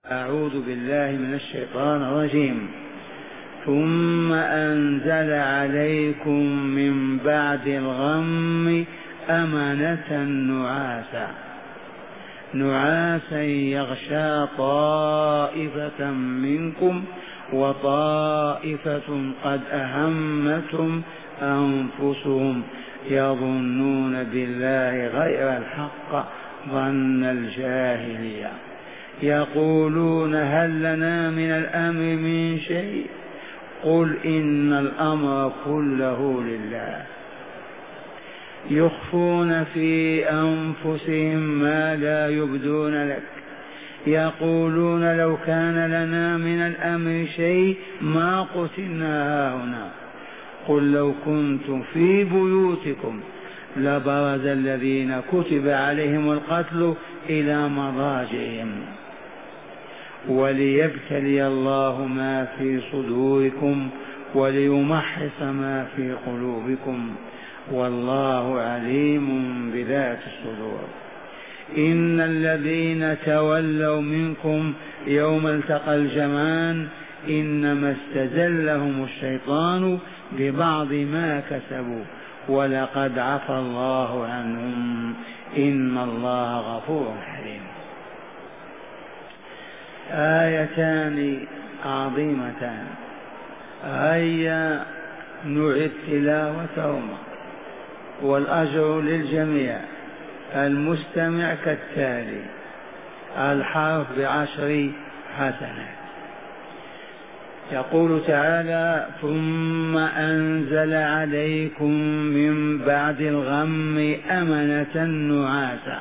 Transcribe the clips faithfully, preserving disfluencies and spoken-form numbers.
أعوذ بالله من الشيطان الرجيم. ثم أنزل عليكم من بعد الغم أمنة نعاسا نعاسا يغشى طائفة منكم وطائفة قد أهمتهم أنفسهم يظنون بالله غير الحق ظن الجاهلية يقولون هل لنا من الأمر من شيء قل إن الأمر كله لله يخفون في أنفسهم ما لا يبدون لك يقولون لو كان لنا من الأمر شيء ما قتلنا هاهنا قل لو كنتم في بيوتكم لبرز الذين كتب عليهم القتل إلى مضاجعهم وليبتلي الله ما في صدوركم وليمحص ما في قلوبكم والله عليم بذات الصدور. إن الذين تولوا منكم يوم التقى الجمعان إنما استزلهم الشيطان ببعض ما كسبوا ولقد عفى الله عنهم إن الله غفور حليم. آيتان عظيمتان هيا نعد تلاوتهما والأجر للجميع. المستمع كالتالي: الحرف بعشر حسنات. يقول تعالى: ثم أنزل عليكم من بعد الغم أمنة نعاسا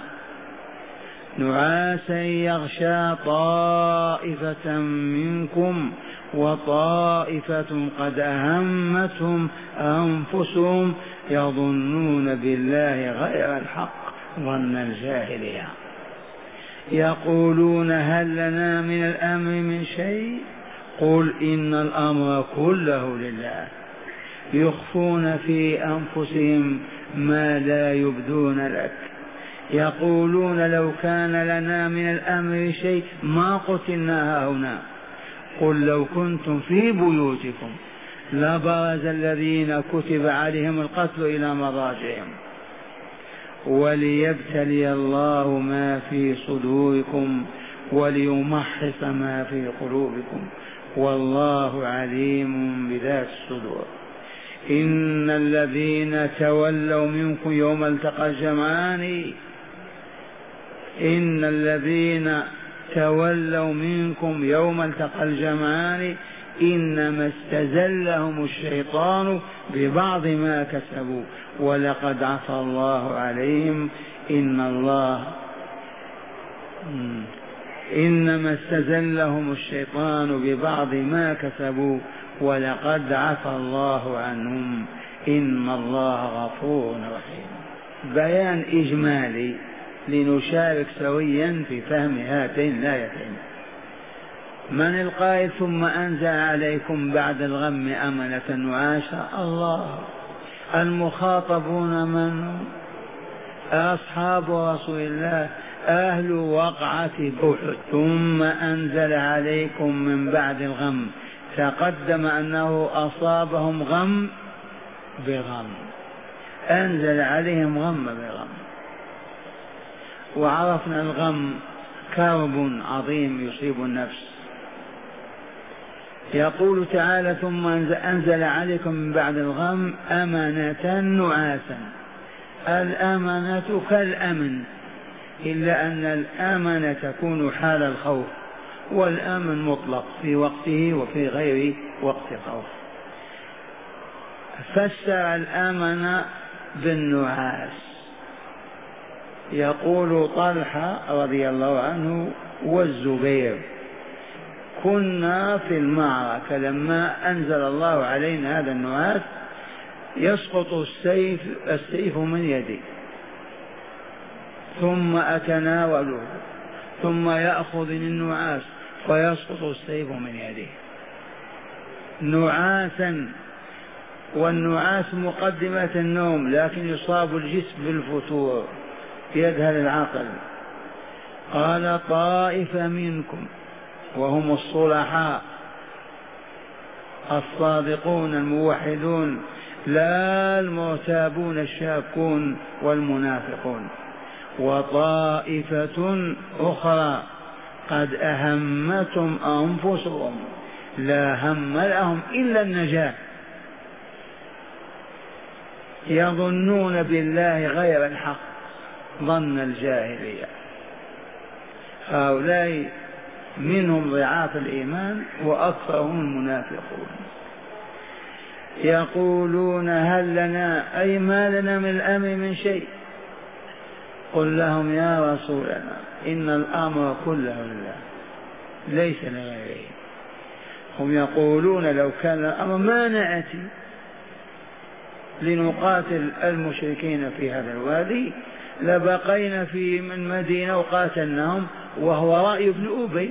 نعاسا يغشى طائفة منكم وطائفة قد أهمتهم أنفسهم يظنون بالله غير الحق ظن الجاهلية يقولون هل لنا من الأمر من شيء قل إن الأمر كله لله يخفون في أنفسهم ما لا يبدون لك يقولون لو كان لنا من الأمر شيء ما قتلنا هنا قل لو كنتم في بيوتكم لبرز الذين كتب عليهم القتل إلى مضاجعهم وليبتلي الله ما في صدوركم وليمحص ما في قلوبكم والله عليم بذات الصدور. إن الذين تولوا منكم يوم التقى الجمعان إن الذين تولوا منكم يوم التقى الجمعان إنما استزلهم الشيطان ببعض ما كسبوا ولقد عفى الله عليهم إن الله إنما استزلهم الشيطان ببعض ما كسبوا ولقد عفى الله عنهم إن الله غفور رحيم. بيان إجمالي لنشارك سويا في فهم هاتين الآيتين. من القائل ثم أنزل عليكم بعد الغم أمنة نعاسا؟ الله. المخاطبون من؟ أصحاب رسول الله أهل وقعة أحد. ثم أنزل عليكم من بعد الغم، تقدم أنه أصابهم غم بغم، أنزل عليهم غم بغم. وعرفنا الغم كرب عظيم يصيب النفس. يقول تعالى: ثم أنزل عليكم من بعد الغم أمنة نعاسا. الأمنة كالأمن، إلا أن الأمن تكون حال الخوف، والأمن مطلق في وقته وفي غير وقت الخوف. فسر الأمن بالنعاس. يقول طلحة رضي الله عنه والزبير: كنا في المعركة لما أنزل الله علينا هذا النعاس يسقط السيف السيف من يدي ثم أتناوله ثم يأخذني النعاس فيسقط السيف من يدي نعاسا. والنعاس مقدمة النوم، لكن يصاب الجسم بالفتور يذهل العقل. قال: طائفة منكم، وهم الصلحاء الصادقون الموحدون، لا المرتابون الشاكون والمنافقون. وطائفة أخرى قد أهمتهم أنفسهم لا هم لهم إلا النجاة، يظنون بالله غير الحق ظن الجاهلية. هؤلاء منهم ضعاف الإيمان وأكثرهم المنافقون. يقولون هل لنا أي ما لنا من الأمر من شيء؟ قل لهم يا رسولنا إن الأمر كله لله ليس لغيره. هم يقولون لو كان الأمر ما نأتي لنقاتل المشركين في هذا الوادي لبقينا في من مدينة وقاتلناهم، وهو رأي ابن أبي،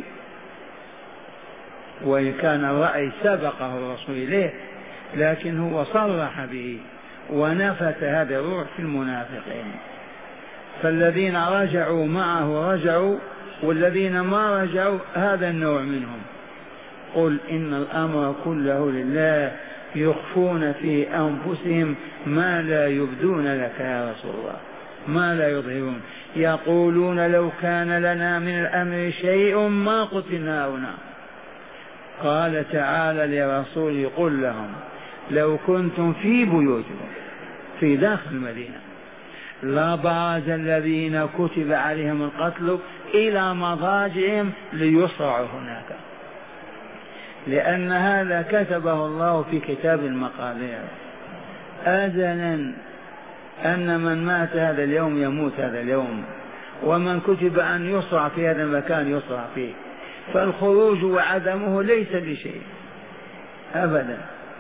وإن كان الرأي سبقه الرسول إليه لكن هو صرح به ونفت هذا الروح في المنافقين. فالذين رجعوا معه رجعوا، والذين ما رجعوا هذا النوع منهم. قل إن الأمر كله لله يخفون في أنفسهم ما لا يبدون لك يا رسول الله، ما لا يظهرون. يقولون لو كان لنا من الأمر شيء ما قتلنا هنا. قال تعالى لرسوله قل لهم لو كنتم في بيوتكم في داخل المدينة لبرز الذين كتب عليهم القتل إلى مضاجعهم ليصرعوا هناك، لأن هذا كتبه الله في كتاب المقادير أزلا، أن من مات هذا اليوم يموت هذا اليوم، ومن كتب أن يصرع في هذا المكان يصرع فيه. فالخروج وعدمه ليس بشيء أبدا.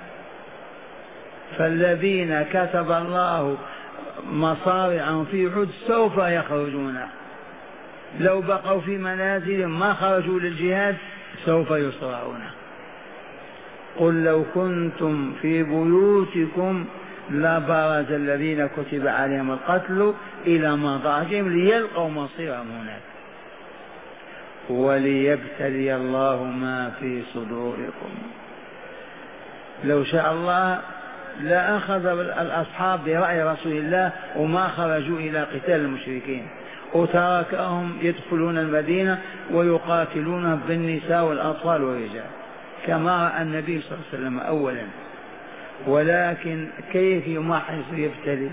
فالذين كتب الله مصارعهم في عد سوف يخرجون، لو بقوا في منازلهم ما خرجوا للجهاد سوف يصرعون. قل لو كنتم في بيوتكم لبرز الذين كتب عليهم القتل إلى مضاجعهم ليلقوا مصيرهم هناك وليبتلي الله ما في صدوركم. لو شاء الله لا أخذ الأصحاب برأي رسول الله وما خرجوا إلى قتال المشركين، وتركهم يدخلون المدينة ويقاتلون بالنساء والأطفال والرجال كما رأى النبي صلى الله عليه وسلم أولا. ولكن كيف يمحص يبتلي؟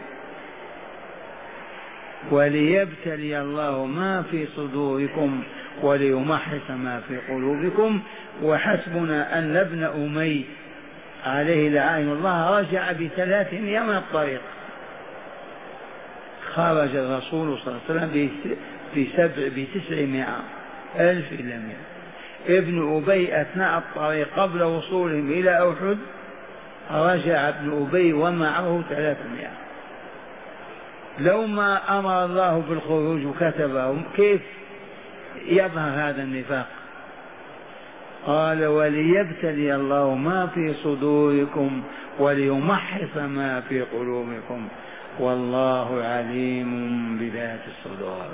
وليبتلي الله ما في صدوركم وليمحص ما في قلوبكم. وحسبنا أن ابن أمي عليه لعين الله رجع بثلاث أيام من الطريق. خرج الرسول صلى الله عليه وسلم بسبع بتسعمائة ألف إلى مئة. ابن أبي أثناء الطريق قبل وصولهم إلى أحد رجع ابن أبي ومعه ثلاثمائة. لو ما أمر الله بالخروج وكتبهم كيف يظهر هذا النفاق؟ قال وليبتلي الله ما في صدوركم وليمحص ما في قلوبكم والله عليم بذات الصدور.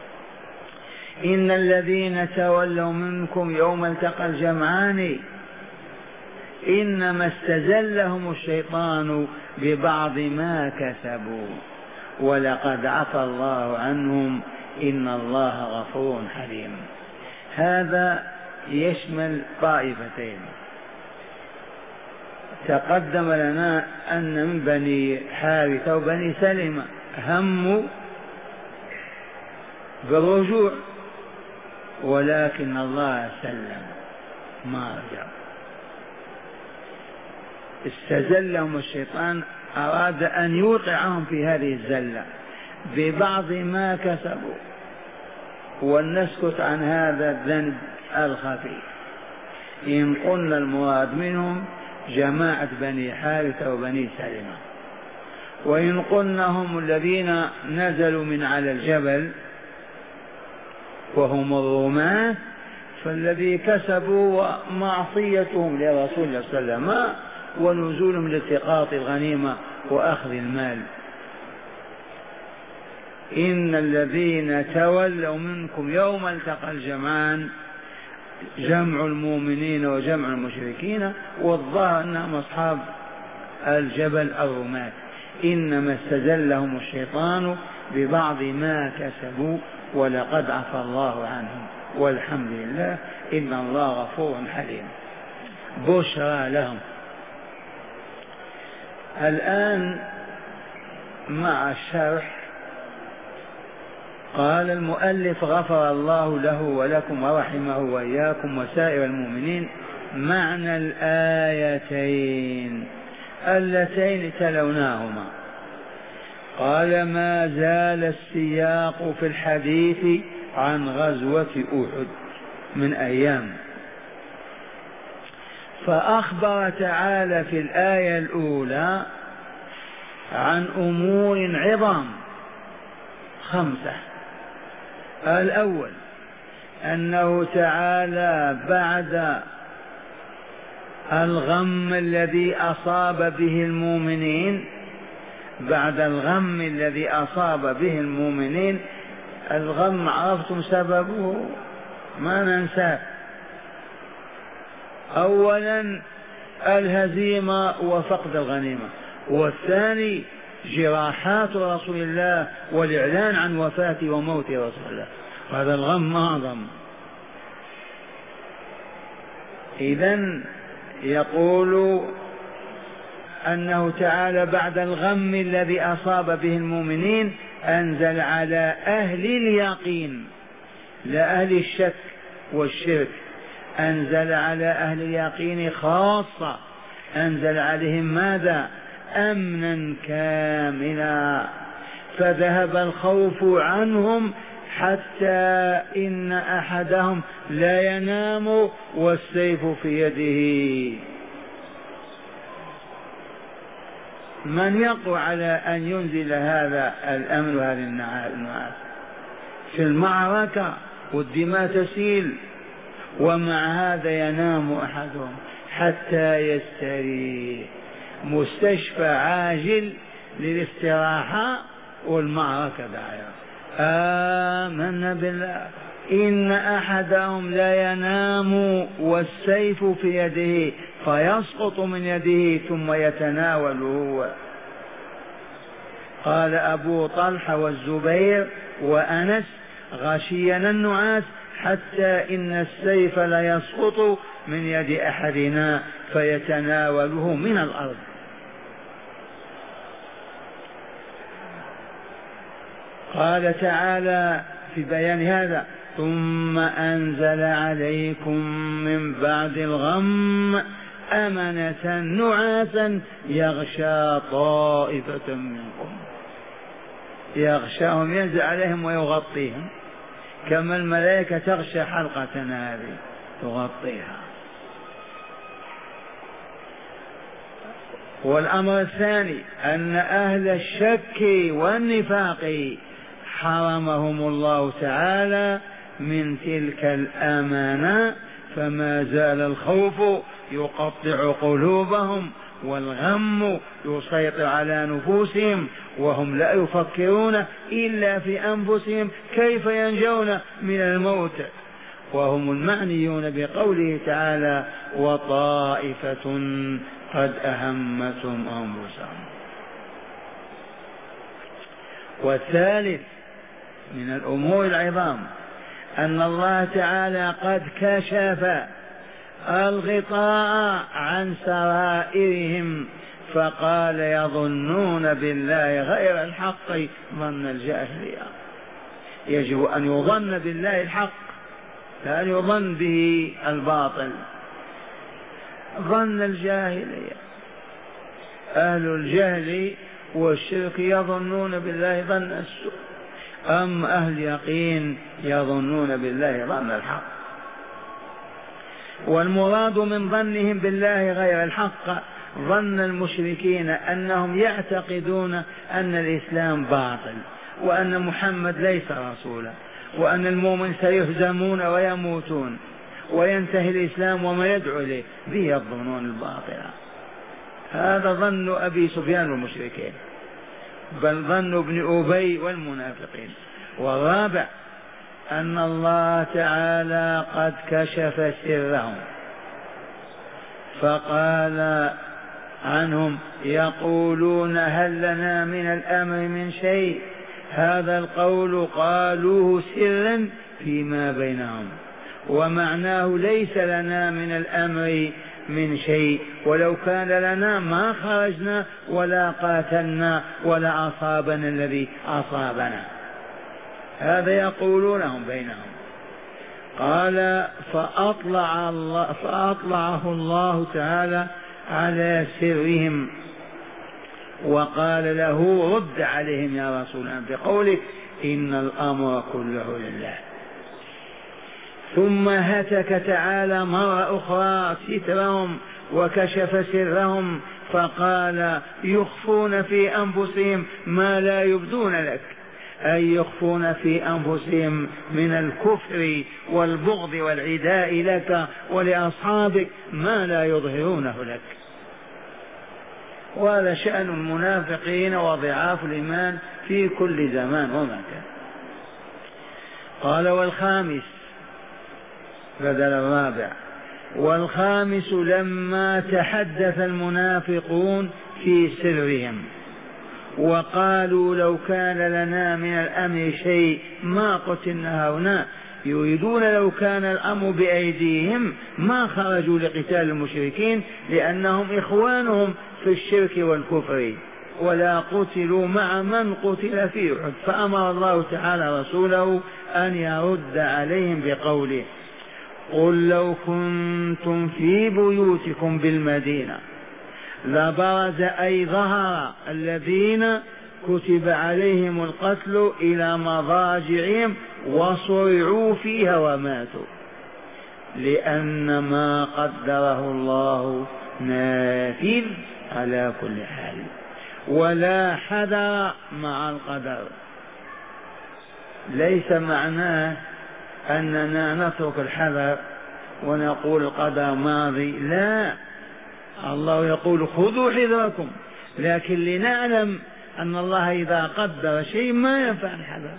إن الذين تولوا منكم يوم التقى الجمعان إنما استزلهم الشيطان ببعض ما كسبوا ولقد عفى الله عنهم إن الله غفور حليم. هذا يشمل طائفتين. تقدم لنا أن من بني حارثة وبني سلمة هموا بالرجوع ولكن الله سلم ما رجع. استزلهم الشيطان، أراد أن يوقعهم في هذه الزلة ببعض ما كسبوا، ولنسكت عن هذا الذنب الخفي. إن قلنا المراد منهم جماعة بني حارثة وبني سلمة، وإن قلنا هم الذين نزلوا من على الجبل وهم الرماة فالذي كسبوا ومعصيتهم لرسول الله صلى الله عليه وسلم ونزولهم لالتقاط الغنيمة وأخذ المال. إن الذين تولوا منكم يوم التقى الجمعان جمع المؤمنين وجمع المشركين، والظاهر أنهم أصحاب الجبل الرماة، إنما استزلهم الشيطان ببعض ما كسبوا ولقد عفى الله عنهم والحمد لله إن الله غفور حليم. بشرى لهم. الآن مع الشرح قال المؤلف غفر الله له ولكم ورحمه وإياكم وسائر المؤمنين معنى الآيتين اللتين تلوناهما. قال ما زال السياق في الحديث عن غزوة أحد من أيام، فأخبر تعالى في الآية الأولى عن أمور عظام خمسة. الأول أنه تعالى بعد الغم الذي أصاب به المؤمنين بعد الغم الذي أصاب به المؤمنين الغم عرفتم سببه ما ننساه. أولا الهزيمة وفقد الغنيمة، والثاني جراحات رسول الله والإعلان عن وفاته وموت رسول الله، هذا الغم أعظم. إذن يقول أنه تعالى بعد الغم الذي أصاب به المؤمنين أنزل على أهل اليقين لا أهل الشك والشرك، أنزل على أهل اليقين خاصة، أنزل عليهم ماذا؟ أمنا كاملا، فذهب الخوف عنهم حتى إن أحدهم لا ينام والسيف في يده. من يقوى على أن ينزل هذا الأمن وهذه النعاس في المعركة والدماء تسيل، ومع هذا ينام أحدهم حتى يستريح، مستشفى عاجل للاستراحة والمعركة داعية. آمنا بالله إن أحدهم لا ينام والسيف في يده فيسقط من يده ثم يتناوله. قال أبو طلحة والزبير وأنس غشينا النعاس حتى إن السيف لا يسقط من يد أحدنا فيتناوله من الأرض. قال تعالى في بيان هذا ثم أنزل عليكم من بعد الغم أمنة نعاسا يغشى طائفة منكم، يغشاهم ينزل عليهم ويغطيهم كما الملائكة تغشى حلقة هذه تغطيها. والأمر الثاني أن أهل الشك والنفاق حرمهم الله تعالى من تلك الأمانة، فما زال الخوف يقطع قلوبهم والغم يسيطر على نفوسهم، وهم لا يفكرون إلا في أنفسهم كيف ينجون من الموت، وهم المعنيون بقوله تعالى وطائفة قد أهمتهم أنفسهم. والثالث من الأمور العظام أن الله تعالى قد كشف الغطاء عن سرائرهم، فقال يظنون بالله غير الحق ظن الجاهلية. يجب أن يظن بالله الحق لا يظن به الباطل. ظن الجاهلية أهل الجهل والشرك يظنون بالله ظن السوء، أم أهل يقين يظنون بالله ظن الحق. والمراد من ظنهم بالله غير الحق ظن المشركين أنهم يعتقدون أن الإسلام باطل وأن محمد ليس رسولا وأن المؤمن سيهزمون ويموتون وينتهي الإسلام وما يدعو إليه، به الظنون الباطلة. هذا ظن أبي سفيان والمشركين، بل ظن ابن أبي والمنافقين. والرابع أن الله تعالى قد كشف سرهم فقال عنهم يقولون هل لنا من الأمر من شيء. هذا القول قالوه سرا فيما بينهم، ومعناه ليس لنا من الأمر من شيء، ولو كان لنا ما خرجنا ولا قاتلنا ولا أصابنا الذي أصابنا. هذا يقولونهم بينهم. قال فأطلع الله فأطلعه الله تعالى على سرهم وقال له رد عليهم يا رسول الله بقولك إن الأمر كله لله. ثم هتك تعالى مرة أخرى سترهم وكشف سرهم فقال يخفون في أنفسهم ما لا يبدون لك، أي يخفون في أنفسهم من الكفر والبغض والعداء لك ولأصحابك ما لا يظهرونه لك. وهذا شأن المنافقين وضعاف الإيمان في كل زمان ومكان. قال والخامس بدل الرابع، والخامس لما تحدث المنافقون في سرهم وقالوا لو كان لنا من الأمر شيء ما قتلنا هنا، يريدون لو كان الأمر بأيديهم ما خرجوا لقتال المشركين لأنهم إخوانهم في الشرك والكفر، ولا قتلوا مع من قتل في أحد. فأمر الله تعالى رسوله أن يرد عليهم بقوله قل لو كنتم في بيوتكم بالمدينة لبرز أي ظهر الذين كتب عليهم القتل إلى مضاجعهم وصرعوا فيها وماتوا، لأن ما قدره الله نافذ على كل حال، ولا حذر مع القدر. ليس معناه أننا نترك الحذر ونقول القدر ماضي، لا، الله يقول خذوا حذركم، لكن لنعلم أن الله إذا قدر شيء ما ينفع الحذر.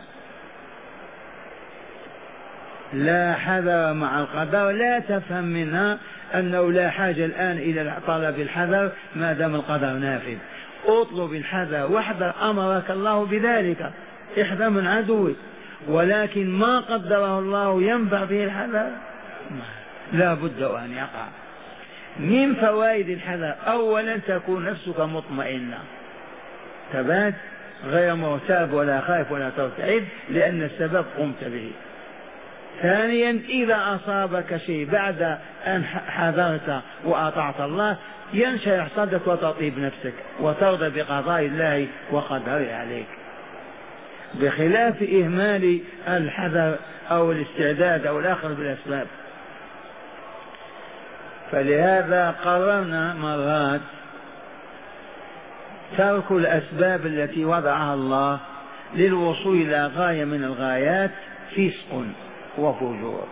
لا حذر مع القدر، لا تفهم منها أنه لا حاجة الآن إلى طلب الحذر ما دام القدر نافذ. اطلب الحذر واحذر، أمرك الله بذلك، احذر من عدوك، ولكن ما قدره الله ينفع به الحذر، لا بد أن يقع. من فوائد الحذر أولا تكون نفسك مطمئنة ثبات غير مرتاب ولا خائف ولا ترتعب لأن السبب قمت به. ثانيا إذا أصابك شيء بعد أن حذرت وأطعت الله ينشرح صدرك وتطيب نفسك وترضى بقضاء الله وقدره عليك، بخلاف إهمال الحذر أو الاستعداد أو الآخر بالأسباب. فلهذا قررنا مرات ترك الأسباب التي وضعها الله للوصول إلى غاية من الغايات فسق وفجور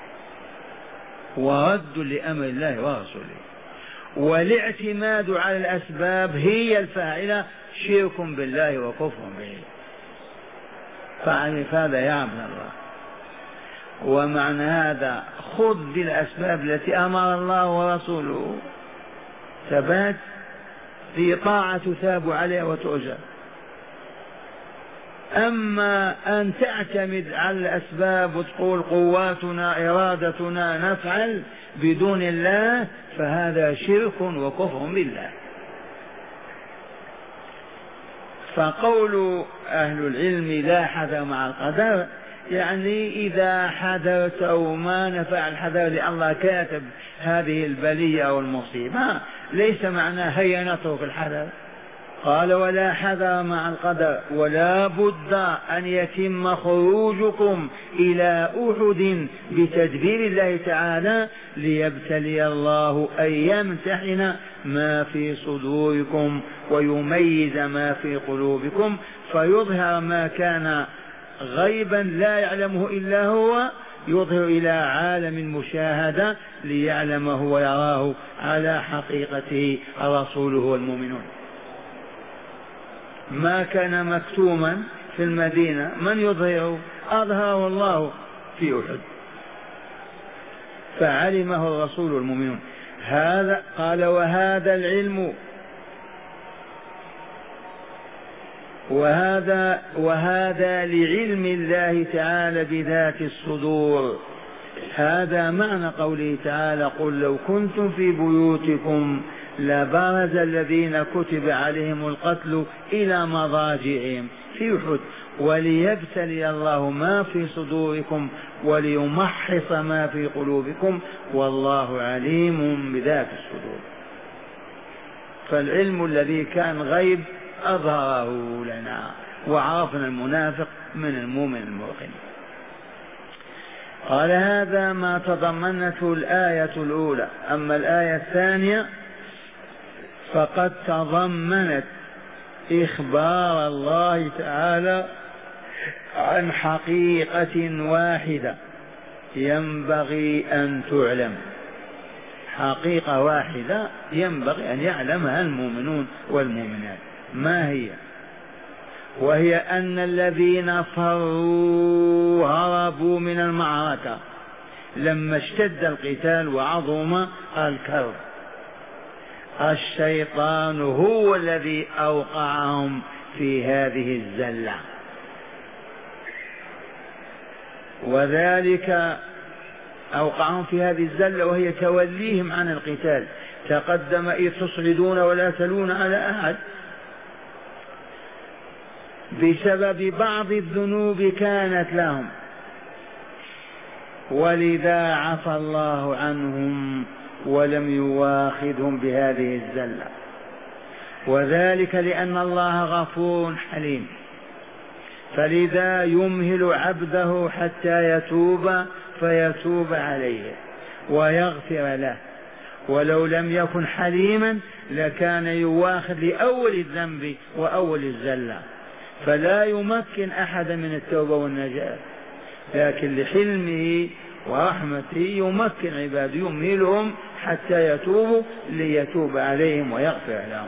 ورد لأمر الله ورسوله، والاعتماد على الأسباب هي الفاعلة شرك بالله وكفر به. فاعرف هذا يا عبد الله. ومعنى هذا خذ بالأسباب التي أمر الله ورسوله ثبات في طاعة تثاب عليها وتؤجر. أما أن تعتمد على الأسباب وتقول قواتنا إرادتنا نفعل بدون الله فهذا شرك وكفر بالله. فقول أهل العلم لا حذر مع القدر يعني إذا حذرت أو ما نفع الحذر لأن الله كاتب هذه البلية أو المصيبة ليس معناه هيا نترك الحذر. قال ولا حذر مع القدر ولا بد أن يتم خروجكم إلى أحد بتدبير الله تعالى ليبتلي الله أن يمتحن ما في صدوركم ويميز ما في قلوبكم فيظهر ما كان غيبا لا يعلمه إلا هو يظهر إلى عالم المشاهدة ليعلمه ويراه على حقيقته رسوله والمؤمنون. ما كان مكتوما في المدينة من يظهره؟ أظهره الله في أحد، فعلمه الرسول والمؤمنون. هذا قال وهذا العلم وهذا وهذا لعلم الله تعالى بذات الصدور. هذا معنى قوله تعالى قل لو كنتم في بيوتكم لبرز الذين كتب عليهم القتل إلى مضاجعهم في أحد وليبتلي الله ما في صدوركم وليمحص ما في قلوبكم والله عليم بذات الصدور. فالعلم الذي كان غيب أظهره لنا وعرفنا المنافق من المؤمن الموقن. قال هذا ما تضمنته الآية الأولى. أما الآية الثانية فقد تضمنت إخبار الله تعالى عن حقيقة واحدة ينبغي أن تعلم، حقيقة واحدة ينبغي أن يعلمها المؤمنون والمؤمنات. ما هي؟ وهي أن الذين فروا هربوا من المعركة لما اشتد القتال وعظم الكرب، الشيطان هو الذي أوقعهم في هذه الزلة، وذلك أوقعهم في هذه الزلة وهي توليهم عن القتال. تقدم إذ تصعدون ولا تلون على أحد بسبب بعض الذنوب كانت لهم، ولذا عفى الله عنهم ولم يواخذهم بهذه الزلة، وذلك لأن الله غفور حليم، فلذا يمهل عبده حتى يتوب فيتوب عليه ويغفر له. ولو لم يكن حليما لكان يواخذ لأول الذنب وأول الزلة، فلا يمكن أحدا من التوبة والنجاة، لكن لحلمه ورحمته يمكن عباده يمهلهم حتى يتوبوا ليتوب عليهم ويغفر لهم.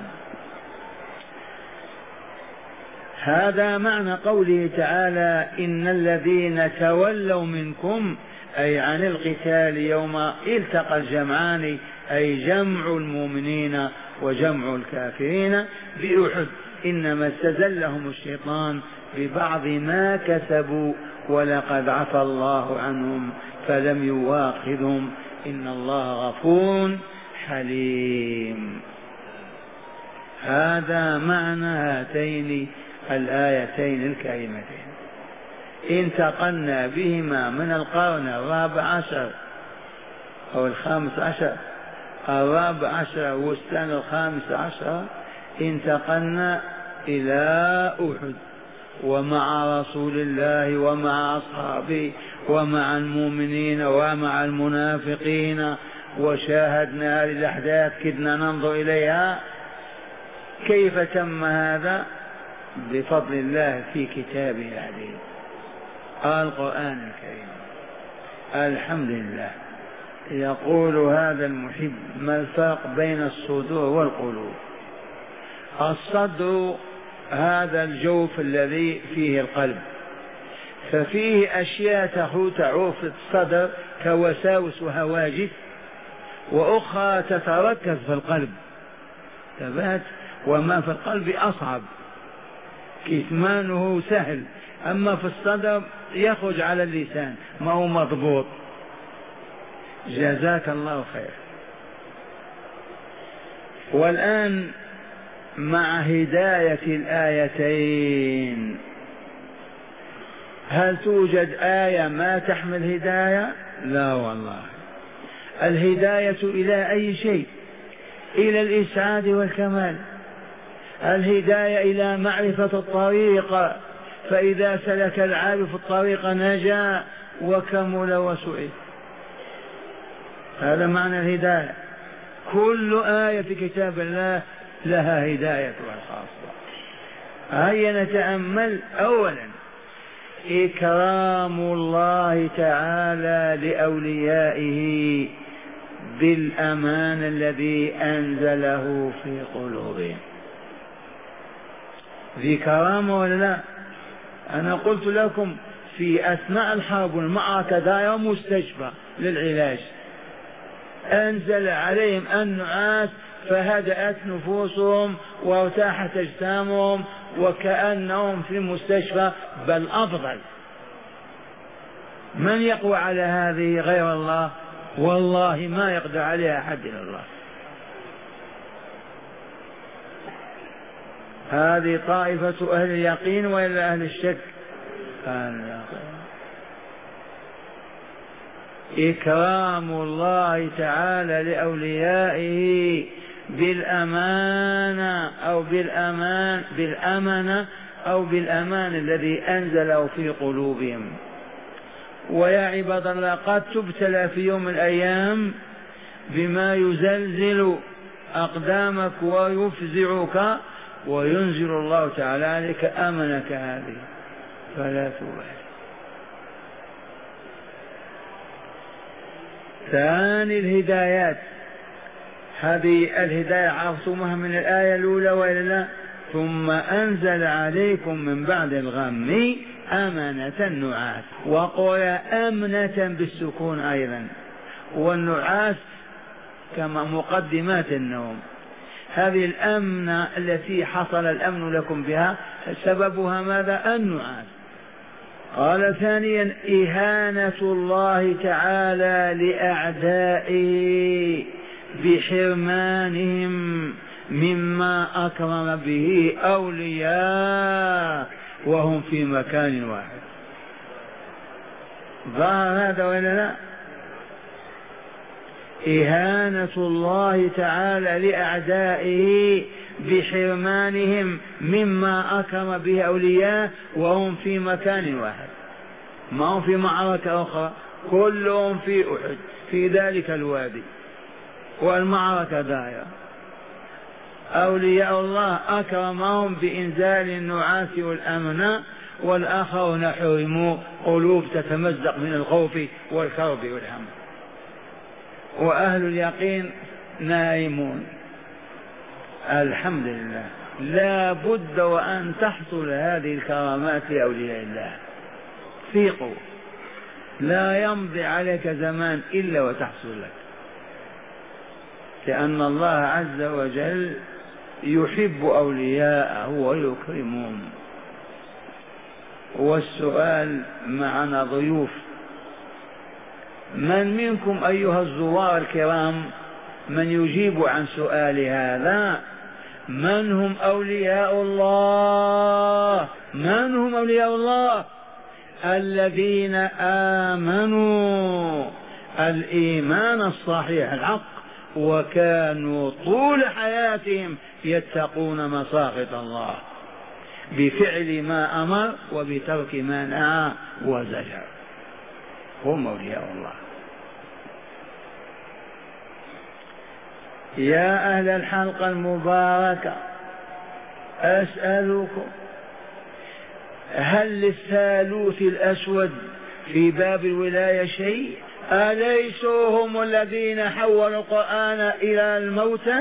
هذا معنى قوله تعالى إن الذين تولوا منكم أي عن القتال يوم التقى الجمعان أي جمع المؤمنين وجمع الكافرين بأحد إنما استزلهم الشيطان ببعض ما كسبوا ولقد عفى الله عنهم فلم يواخذهم إن الله غفور حليم. هذا معنى هاتين الآيتين الكريمتين انتقلنا بهما من القرن الرابع عشر أو الخامس عشر الرابع عشر والسنة الخامس عشر، انتقلنا إلى أحد ومع رسول الله ومع أصحابه ومع المؤمنين ومع المنافقين، وشاهدنا هذه الأحداث كدنا ننظر إليها. كيف تم هذا؟ بفضل الله في كتابه العزيز القرآن الكريم. الحمد لله. يقول هذا المحب ما الفرق بين الصدور والقلوب؟ الصدر هذا الجوف الذي فيه القلب، ففيه أشياء تعوف الصدر كوساوس وهواجس، وأخرى تتركز في القلب ثبات، وما في القلب أصعب كتمانه سهل، أما في الصدر يخرج على اللسان ما هو مضبوط. جزاك الله خير. والآن مع هداية الآيتين، هل توجد آية ما تحمل هداية؟ لا والله. الهداية إلى أي شيء؟ إلى الإسعاد والكمال، الهداية إلى معرفة الطريق، فإذا سلك العارف الطريق نجا وكمل وسعد. هذا معنى الهداية. كل آية في كتاب الله لها هدايتها الخاصة. هيا نتأمل. أولا إكرام الله تعالى لأوليائه بالأمان الذي أنزله في قلوبهم. ذي كرامة ولا لا؟ أنا قلت لكم في أثناء الحرب والمعركة دار مستشفى للعلاج، أنزل عليهم النعاس فهدأت نفوسهم وارتاحت أجسامهم وكأنهم في المستشفى، بل أفضل. من يقوى على هذه غير الله؟ والله ما يقدر عليها أحد إلا الله. هذه طائفة أهل اليقين وإلا أهل الشك؟ أهل إكرام الله تعالى لأوليائه بالأمانة أو بالأمان بالأمانة أو بالأمان الذي أنزله في قلوبهم. ويا عباد الله، قد تبتلى في يوم من الأيام بما يزلزل أقدامك ويفزعك، وينزل الله تعالى عليك أمنك هذه فلا تبالي. ثاني الهدايات، هذه الهداية عرفتموها من الآية الأولى وإلا لا؟ ثم أنزل عليكم من بعد الغم أمنة النعاس، وقل أمنة بالسكون أيضا، والنعاس كما مقدمات النوم. هذه الأمنة التي حصل الأمن لكم بها سببها ماذا؟ النعاس. قال ثانيا إهانة الله تعالى لأعدائه بحرمانهم مما أكرم به أولياء وهم في مكان واحد. ظهر هذا ولا لا؟ إهانة الله تعالى لأعدائه بحرمانهم مما أكرم به أولياء وهم في مكان واحد، ما هم في معركة أخرى، كلهم في أحد في ذلك الوادي والمعركة دائرة. أولياء الله أكرمهم بإنزال النعاس والأمن، والآخرون حرموا قلوب تتمزق من الخوف والكرب والهم. وأهل اليقين نائمون. الحمد لله، لا بد وأن تحصل هذه الكرامات لأولياء الله. ثقوا، لا يمضي عليك زمان إلا وتحصل لك، لأن الله عز وجل يحب أولياءه ويكرمهم. والسؤال، معنا ضيوف، من منكم أيها الزوار الكرام من يجيب عن سؤال هذا؟ من هم أولياء الله؟ من هم أولياء الله؟ الذين آمنوا الإيمان الصحيح الحق، وكانوا طول حياتهم يتقون مساخط الله بفعل ما أمر وبترك ما نهى وزجر، هم أولياء الله. يا أهل الحلقة المباركة، أسألكم، هل للثالوث الأسود في باب الولاية شيء؟ أليسوا هم الذين حولوا القرآن إلى الموتى؟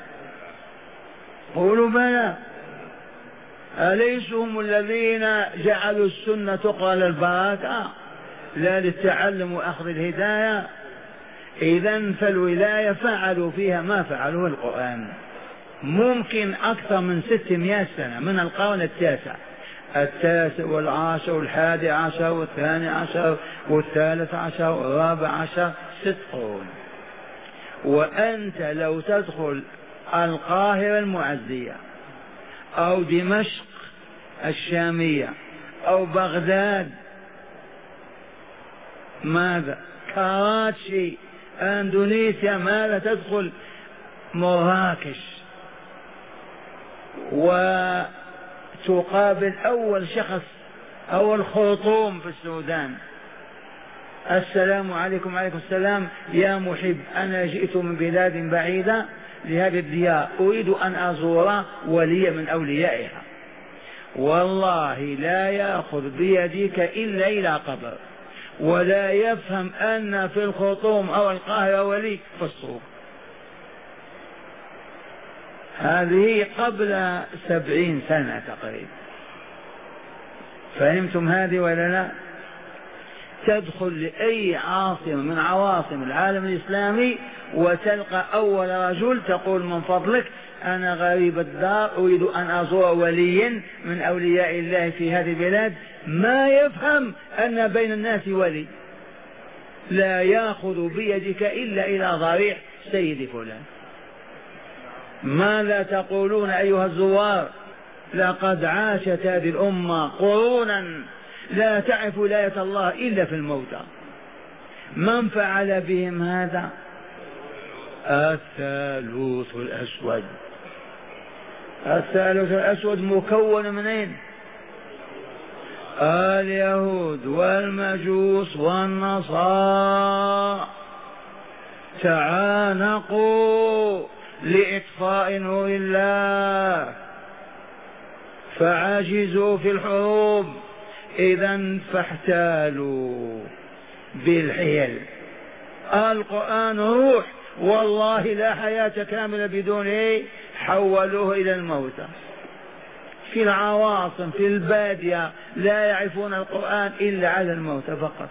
قولوا بلى. أليسوا هم الذين جعلوا السنة تقرأ للبركة لا للتعلم وأخذ الهداية؟ إذن فالولاية فعلوا فيها ما فعلوه القرآن. ممكن أكثر من ستمائة سنة، من القرن التاسع التاسع والعاشر والحادي عشر والثاني عشر والثالث عشر والرابع عشر، ست قرون. وأنت لو تدخل القاهرة المعزية أو دمشق الشامية أو بغداد، ماذا، كراتشي، أندونيسيا، ماذا، تدخل مراكش وتقابل أول شخص، أول خرطوم في السودان، السلام عليكم. عليكم السلام يا محب، أنا جئت من بلاد بعيدة لهذه الديار، أريد أن أزور ولي من أوليائها. والله لا يأخذ بيدك إلا إلى قبر، ولا يفهم أن في الخرطوم أو القاهرة ولي في السوق. هذه قبل سبعين سنة تقريبا. فهمتم هذه ولا لا؟ تدخل لأي عاصمة من عواصم العالم الإسلامي وتلقى أول رجل تقول من فضلك أنا غريب الدار أريد أن أزور وليا من أولياء الله في هذه البلاد، ما يفهم أن بين الناس ولي، لا يأخذ بيدك إلا إلى ضريح سيد فلان. ماذا تقولون أيها الزوار؟ لقد عاشت هذه الأمة قرونا لا تعرف ولاية الله إلا في الموتى. من فعل بهم هذا؟ الثالوث الأسود. الثالوث الأسود مكون من أين؟ اليهود والمجوس والنصارى تعانقوا لإطفاء نور الله فعجزوا في الحروب، إذا فاحتالوا بالحيل. القرآن روح والله لا حياة كاملة بدونه، حولوه إلى الموتى. في العواصم في البادية لا يعرفون القرآن إلا على الموتى فقط.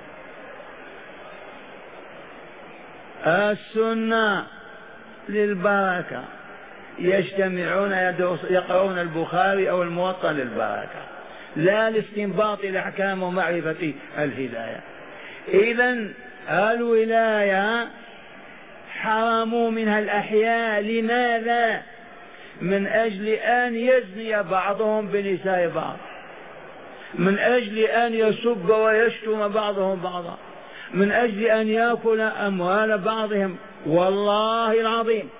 السنة للبركة، يجتمعون يقرؤون البخاري أو الموطأ للبركة، لا لاستنباط الأحكام ومعرفة الهداية. إذن الولاية حرموا منها الأحياء. لماذا؟ من أجل أن يزني بعضهم بنساء بعض، من أجل أن يسب ويشتم بعضهم بعضا، من أجل أن يأكل أموال بعضهم. والله العظيم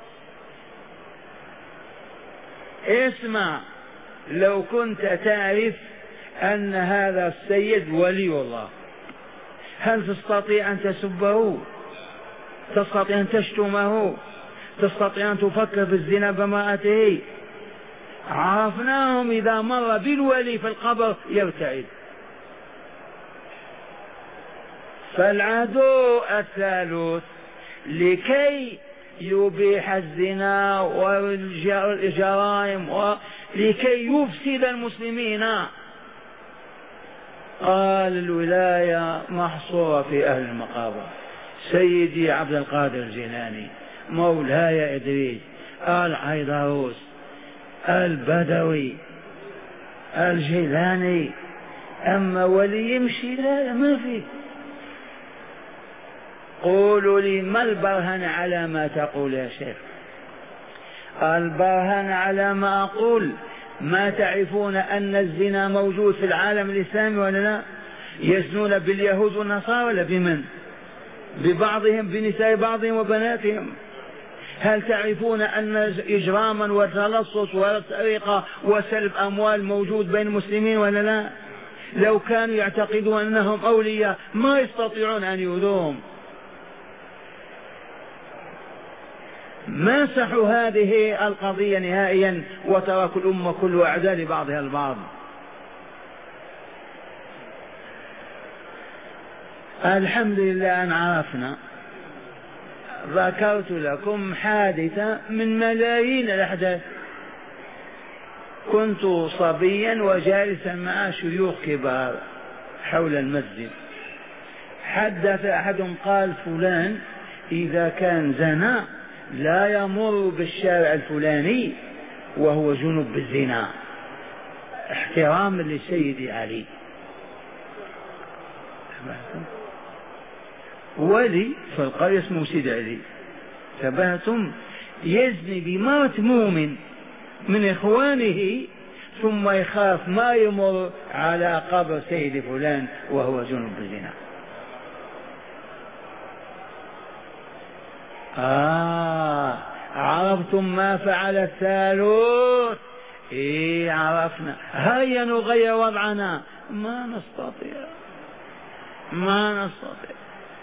اسمع، لو كنت تعرف أن هذا السيد ولي الله، هل تستطيع أن تسبه؟ تستطيع أن تشتمه؟ تستطيع أن تفكر في الزنا بامرأته؟ عرفناهم إذا مر بالولي في القبر يرتعد. فالعدو الثالث لكي يبيح الزنا والجرائم ولكي يفسد المسلمين قال الولاية محصورة في أهل المقابر. سيدي عبد القادر الجيلاني، مولاي إدريس، العيدروس، البدوي، الجيلاني، أما ولي يمشي لا ما فيه. قولوا لي ما البرهن على ما تقول يا شيخ؟ البرهن على ما أقول ما تعرفون أن الزنا موجود في العالم الإسلامي ولا لا؟ يزنون باليهود والنصارى ولا بمن؟ ببعضهم بنساء بعضهم وبناتهم. هل تعرفون أن إجراما وتلصص وسرقة وسلب أموال موجود بين المسلمين ولا لا؟ لو كانوا يعتقدون أنهم أولياء ما يستطيعون أن يؤذوهم. مسحوا هذه القضية نهائيا وتركوا الأمة كل أعداء لبعضها البعض. الحمد لله أن عرفنا. ذكرت لكم حادثة من ملايين الأحداث. كنت صبيا وجالسا مع شيوخ كبار حول المسجد، حدث أحدهم قال فلان إذا كان زنا لا يمر بالشارع الفلاني وهو جنب بالزنا، احتراما لسيدي علي. ولي في القرية اسمه سيد علي، تبهتم، يزني بمرأة مؤمن من إخوانه ثم يخاف ما يمر على قبر سيد فلان وهو جنب بالزنا. آه عرفتم ما فعل الثالوث؟ إيه عرفنا. هيا نغير وضعنا، ما نستطيع ما نستطيع.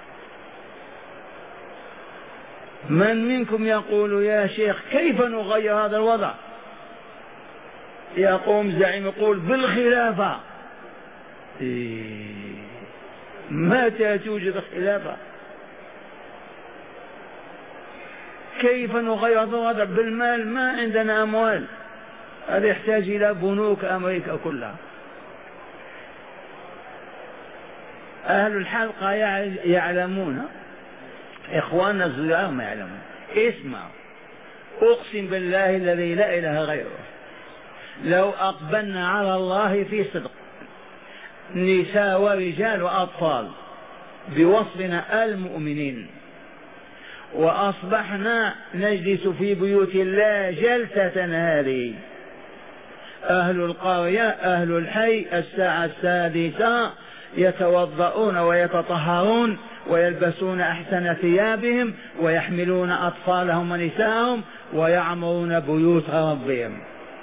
من منكم يقول يا شيخ كيف نغير هذا الوضع؟ يقوم زعيم يقول بالخلافة. إيه متى توجد خلافة؟ كيف نغير هذا الوضع؟ بالمال، ما عندنا أموال، هذا يحتاج إلى بنوك أمريكا كلها. أهل الحلقة يعلمون، إخواننا الزيار ما يعلمون. اسمع، أقسم بالله الذي لا إله غيره، لو أقبلنا على الله في صدق، نساء ورجال وأطفال بوصفنا المؤمنين، وأصبحنا نجلس في بيوت الله جلسة هذه، أهل القرية أهل الحي الساعة السادسة يتوضؤون ويتطهرون ويلبسون أحسن ثيابهم ويحملون أطفالهم ونساءهم ويعمرون بيوت ربهم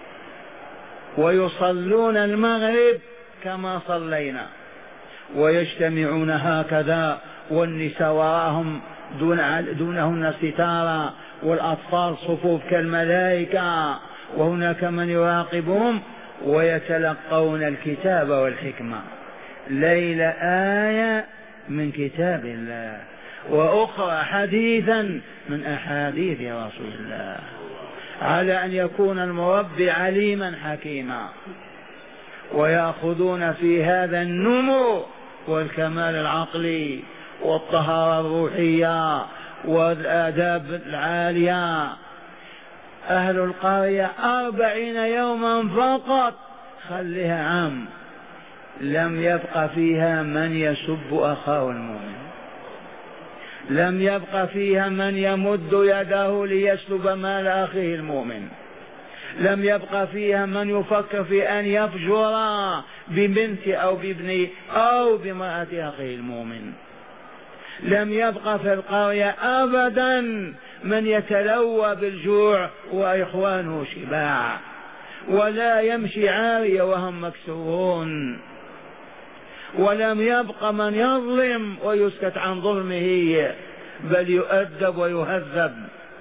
ويصلون المغرب كما صلينا ويجتمعون هكذا، والنساء وراهم دون دونهن ستارا، والأطفال صفوف كالملائكة، وهناك من يراقبهم ويتلقون الكتاب والحكمة. ليلة آية من كتاب الله، وأخرى حديثا من أحاديث رسول الله، على أن يكون المربي عليما حكيما، ويأخذون في هذا النمو والكمال العقلي والطهارة الروحية والآداب العالية. أهل القرية أربعين يوما فقط، خليها عام، لم يبق فيها من يسب أخاه المؤمن، لم يبق فيها من يمد يده ليسلب مال أخيه المؤمن، لم يبق فيها من يفكر في أن يفجر ببنت أو بابن أو بامرأة أخيه المؤمن، لم يبق في القرية أبدا من يتلوى بالجوع وإخوانه شباع، ولا يمشي عارية وهم مكسورون، ولم يبق من يظلم ويسكت عن ظلمه، بل يؤدب ويهذب،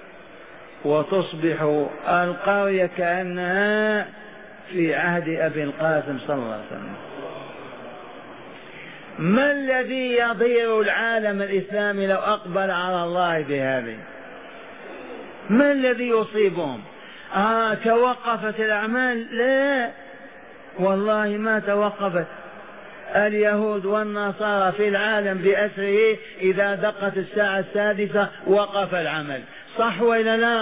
وتصبح القرية كأنها في عهد أبي القاسم صلى الله عليه وسلم. ما الذي يضير العالم الإسلامي لو أقبل على الله بهذه؟ ما الذي يصيبهم؟ آه توقفت الأعمال؟ لا والله ما توقفت. اليهود والنصارى في العالم بأسره إذا دقت الساعة السادسة وقف العمل، صح ولا لا؟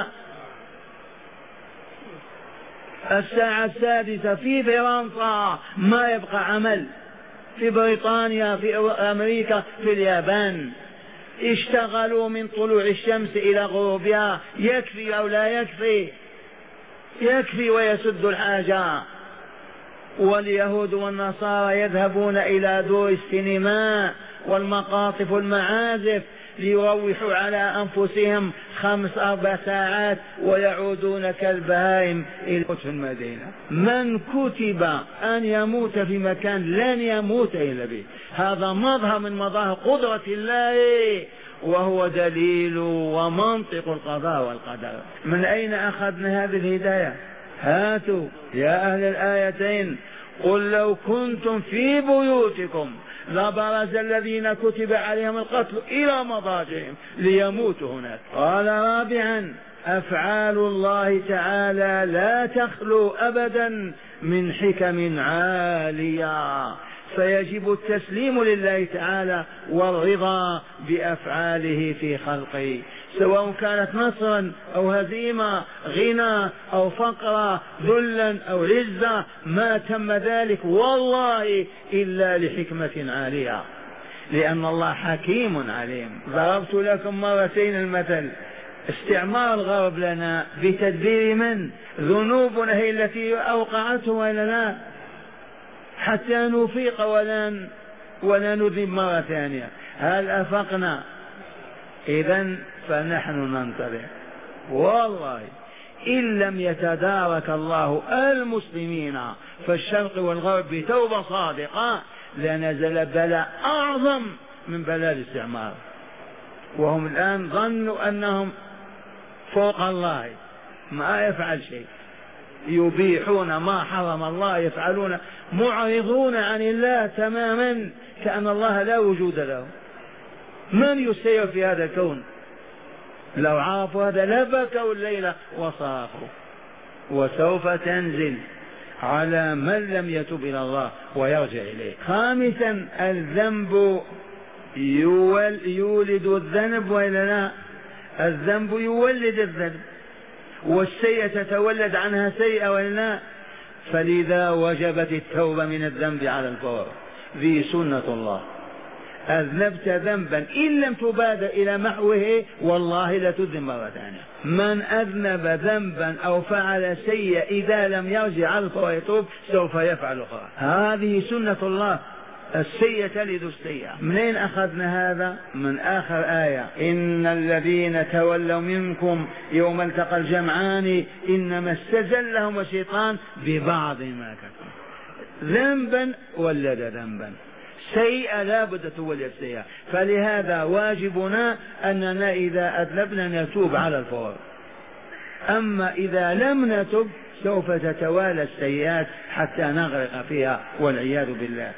الساعة السادسة في فرنسا ما يبقى عمل، في بريطانيا، في أمريكا، في اليابان، اشتغلوا من طلوع الشمس إلى غروبها. يكفي أو لا يكفي؟ يكفي ويسد الحاجة. واليهود والنصارى يذهبون إلى دور السينما والمقاطف والمعازف ليروحوا على أنفسهم خمس أربع ساعات ويعودون كالبهائم إلى المدينة. من كتب أن يموت في مكان لن يموت إلا به، هذا مظهر من مظاهر قدرة الله، وهو دليل ومنطق القضاء والقدر. من أين أخذنا هذه الهداية؟ هاتوا يا أهل الآيتين، قل لو كنتم في بيوتكم لبرز الذين كتب عليهم القتل إلى مضاجعهم ليموتوا هناك. قال رابعا: أفعال الله تعالى لا تخلو أبدا من حكم عالية، فيجب التسليم لله تعالى والرضا بأفعاله في خلقه، سواء كانت نصرا أو هزيمة، غنى أو فقرا، ذلا أو عزة، ما تم ذلك والله إلا لحكمة عالية، لأن الله حكيم عليم. ضربت لكم مرتين المثل، استعمار الغرب لنا بتدبير من؟ ذنوبنا هي التي أوقعته ولا لا؟ حتى نفيق ولا ولا نذنب مرة ثانية. هل أفقنا؟ إذن فنحن ننتظر، والله إن لم يتدارك الله المسلمين في الشرق والغرب بتوبة صادقة لنزل بلاء أعظم من بلاء الاستعمار. وهم الآن ظنوا أنهم فوق الله، ما يفعل شيء، يبيحون ما حرم الله، يفعلون، معرضون عن الله تماما، كأن الله لا وجود له. من يسير في هذا الكون؟ لو عرفوا هذا لبكوا الليلة وصرخوا. وسوف تنزل على من لم يتب إلى الله ويرجع إليه. خامسا الذنب يولد الذنب وإلا لا؟ الذنب يولد الذنب، والسيئة تتولد عنها سيئة وإلا لا؟ فلذا وجبت التوبة من الذنب على الفور. ذي سنة الله، أذنبت ذنبا إن لم تباد إلى محوه والله لتذنب مرة ثانية. من أذنب ذنبا أو فعل سيئة إذا لم يرجع على الفور ويتوب سوف يفعل أخرى. هذه سنة الله، السيئة تلد السيئة. منين أخذنا هذا؟ من آخر آية: إن الذين تولوا منكم يوم التقى الجمعان إنما استزلهم الشيطان ببعض ما كسبوا. ذنبا ولد ذنبا، سيئة لا بد تولد سيئة. فلهذا واجبنا أننا إذا أذنبنا نتوب على الفور، أما إذا لم نتب سوف تتوالى السيئات حتى نغرق فيها والعياذ بالله.